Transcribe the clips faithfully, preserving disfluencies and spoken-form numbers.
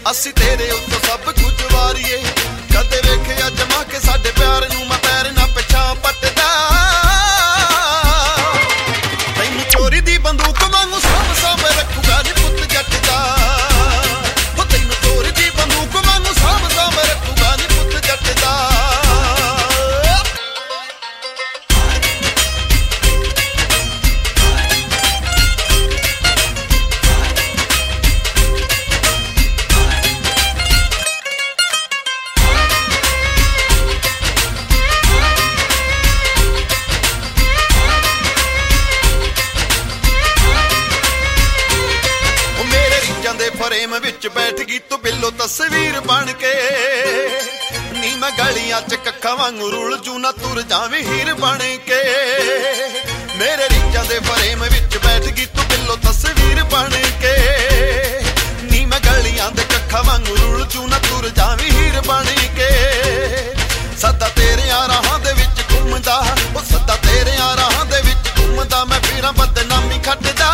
ਅਸੀਂ ਤੇਰੇ ਉੱਤੋਂ ਸਭ ਕੁਝ ਵਾਰੀਏ ਕਦੇ ਵੇਖਿਆ ਜਮਾ ਕੇ ਸਾਡੇ ਪਿਆਰ ਨੂੰ ਮੈਂ ਪੈਰ ਨਾ ਪਿਛਾਂ ਪੱਟਦਾ ਤੈਨੂੰ ਚੋਰੀ ਦੀ ਬੰਦੂਕ ਵਾਂਗੂ ਸਾਂਭ ਸਾਂਭ ਰੱਖੂਗਾ ਨੀ ਪੁੱਤ ਜੱਟ ਦਾ ਉਹ ਤੈਨੂੰ ਚੋਰੀ ਦੀ ਬੰਦੂਕ ਵਾਂਗੂ ਸਾਂਭ ਸਾਂਭ ਰੱਖੂਗਾ ਨੀ ਪੁੱਤ ਜੱਟ ਦਾ ਫਰੇਮ ਵਿੱਚ ਬੈਠ ਗਈ ਤੂੰ ਬਿੱਲੋ ਤਸਵੀਰ ਬਣ ਕੇ ਨੀ ਮੈਂ ਗਲੀਆਂ ਚ ਕੱਖਾਂ ਵਾਂਗੂ ਰੁਲ ਜੂ ਨਾ ਤੁਰ ਜਾਵੇਂ ਹੀਰ ਬਣ ਕੇ ਮੇਰੇ ਰੀਝਾਂ ਦੇ ਫਰੇਮ ਵਿੱਚ ਬੈਠ ਗਈ ਤੂੰ ਬਿੱਲੋ ਤਸਵੀਰ ਬਣ ਕੇ ਨੀ ਮੈਂ ਗਲੀਆਂ ਦੇ ਕੱਖਾਂ ਵਾਂਗੂ ਰੁਲ ਜੂ ਨਾ ਤੁਰ ਜਾਵੇਂ ਹੀਰ ਬਣ ਕੇ ਸਦਾ ਤੇਰਿਆਂ ਰਾਹਾਂ ਦੇ ਵਿੱਚ ਘੁੰਮਦਾ ਉਹ ਸਦਾ ਤੇਰਿਆਂ ਰਾਹਾਂ ਦੇ ਵਿੱਚ ਘੁੰਮਦਾ ਮੈਂ ਫੇਰਾਂ ਬਦਨਾਮੀ ਖੱਟਦਾ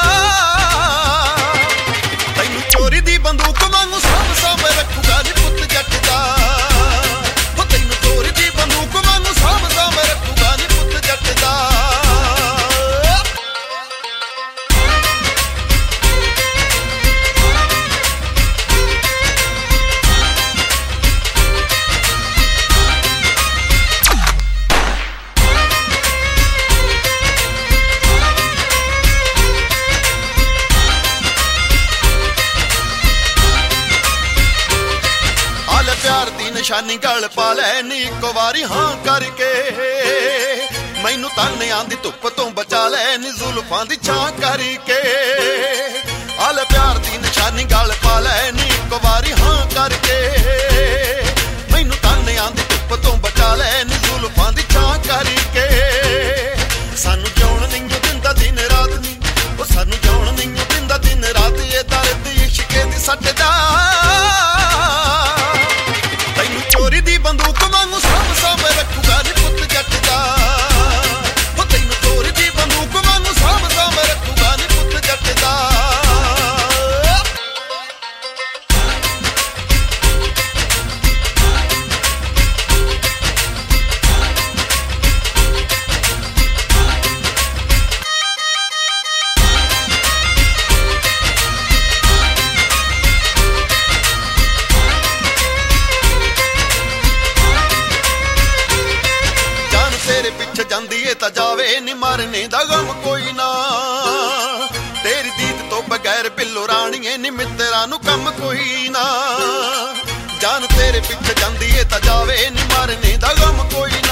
ਚੋਰੀ ਦੀ ਬੰਦੂਕ ਵਾਂਗੂ ਸਾਂਭ ਸਾਂਭ ਰੱਖੂਗਾ ਨੀ ਪੁੱਤ ਜੱਟ ਦਾ ਉਹ ਤੈਨੂੰ ਚੋਰੀ ਦੀ ਬੰਦੂਕ ਵਾਂਗੂ ਸਾਂਭ ਸਾਂਭ ਰੱਖੂਗਾ ਨੀ ਪੁੱਤ ਜੱਟ ਦਾ ਪਿਆਰ ਦੀ ਨਿਸ਼ਾਨੀ ਗਲ ਪਾ ਲੈ ਨੀ ਇੱਕੋ ਵਾਰੀ ਹਾਂ ਕਰਕੇ ਮੈਨੂੰ ਤਾਨਿਆਂ ਦੀ ਧੁੱਪ ਤੋਂ ਬਚਾ ਲੈ ਨੀ ਜ਼ੁਲਫਾਂ ਦੀ ਛਾਂ ਕਰਕੇ ਆਲੇ ਪਿਆਰ ਦੀ ਨਿਸ਼ਾਨੀ ਗਲ ਪਾ ਲੈ ਨੀ ਇੱਕੋ ਵਾਰੀ ਹਾਂ ਕਰਕੇ ਮੈਨੂੰ ਤਾਨਿਆਂ ਦੀ ਧੁੱਪ ਤੋਂ ਬਚਾ ਲੈ ਨੀ ਜ਼ੁਲਫਾਂ ਦੀ ਛਾਂ ਕਰਕੇ ਸਾਨੂੰ ਜਿਉਣ ਨਹੀਂ ਦਿੰਦਾ ਦਿਨ ਰਾਤ ਨੀ ਉਹ ਸਾਨੂੰ ਜਿਉਣ ਨਹੀਂ ਦਿੰਦਾ ਦਿਨ ਰਾਤ ਇਹ ਦਰਦ ਇਸ਼ਕੇ ਦੀ ਸੱਟ ਦਾ ਚੋਰੀ ਦੀ ਬੰਦੂਕ ਵਾਂਗੂ ਸਾਂਭ ਸਾਂਭ ਰੱਖੂਗਾ ਨੀ ਪੁੱਤ ਜੱਟ ਦਾ ਉਹ ਤੈਨੂੰ ਚੋਰੀ ਦੀ ਬੰਦੂਕ ਵਾਂਗੂ ਸਾਂਭ ਸਾਂਭ ਰੱਖੂਗਾ ਨੀ ਪੁੱਤ ਜੱਟ ਦਾ ਤੇਰੇ ਪਿੱਛੇ ਜਾਂਦੀ ਏ ਤਾਂ ਜਾਵੇ ਨੀ ਮਰਨੇ ਦਾ ਗਮ ਕੋਈ ਨਾ ਤੇਰੀ ਦੀਦ ਤੋਂ ਬਗੈਰ ਬਿੱਲੋ ਰਾਣੀਏ ਨੀ ਮਿੱਤਰਾਂ ਨੂੰ ਕੰਮ ਕੋਈ ਨਾ ਜਾਨ ਤੇਰੇ ਪਿੱਛੇ ਜਾਂਦੀ ਏ ਤਾਂ ਜਾਵੇ ਨੀ ਮਰਨੇ ਦਾ ਗਮ ਕੋਈ